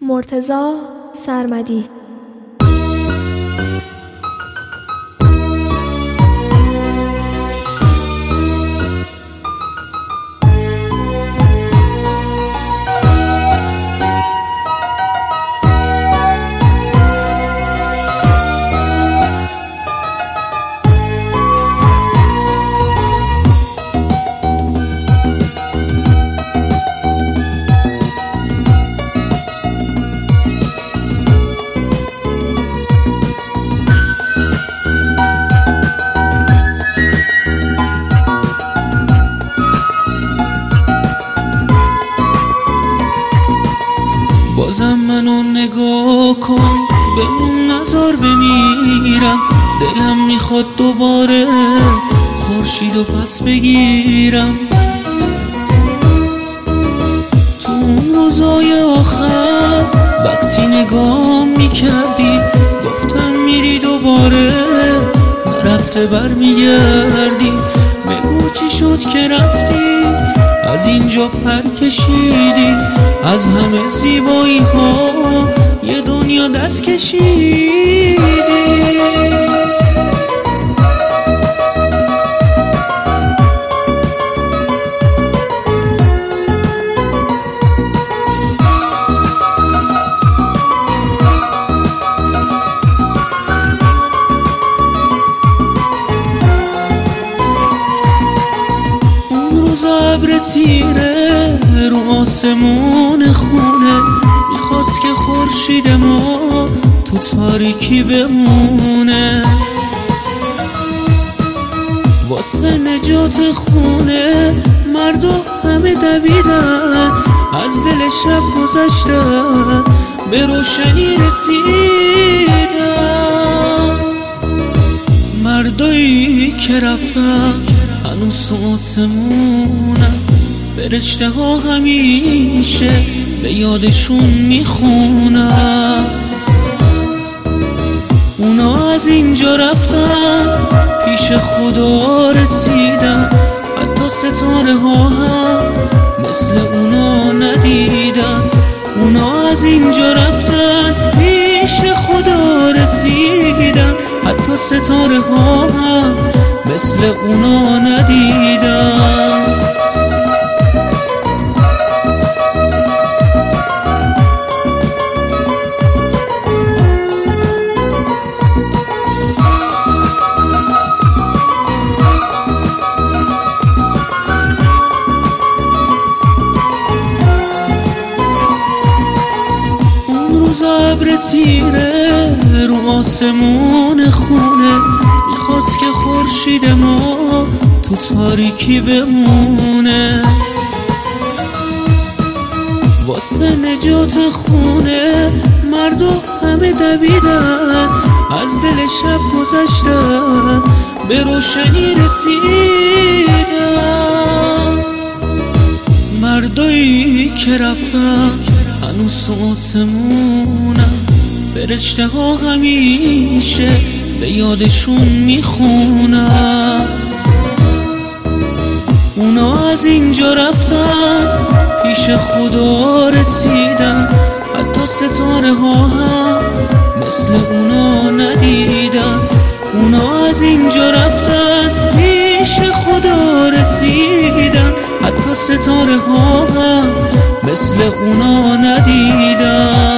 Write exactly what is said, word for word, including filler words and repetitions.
مرتضی سرمدی. بازم منو نگاه کن، بمون نذار بمیرم. دلم میخواد دوباره خورشیدو پس بگیرم. تو اون روزای آخر وقتی نگاه میکردی گفتم میری دوباره، نرفته بر میگردی. بگو چی شد که رفتی، از اینجا پر کشیدی، از همه زیبایی ها یه دنیا دست کشیدی. ابر تیره رو آسمون خونه میخواست که خورشید ما تو تاریکی بمونه. واسه نجات خونه مردا همه دویدن، از دل شب گذشتن به روشنی رسیدن. مردایی که رفتن هنوز تو آسمونم، فرشته ها همیشه به یادشون میخونم. اونا از اینجا رفتن پیش خدا رسیدن، حتی ستاره ها هم مثل اونا ندیدن. اونا از اینجا رفتن پیش خدا رسیدن، حتی ستاره ها هم مثل اونا ندیدم. اون روز ابر تیره رو آسمون خونه میخواست که خورشید ما تو تاریکی بمونه. واسه نجات خونه مردا همه دویدن، از دل شب گذشتن به روشنی رسیدن. مردایی که رفتن هنوز تو آسمونم، فرشته ها همیشه به یادشون میخونم. اونا از اینجا رفتن پیش خدا رسیدن، حتی ستاره ها هم مثل اونا ندیدن. اونا از اینجا رفتن پیش خدا رسیدن، حتی ستاره ها هم مثل اونا ندیدن.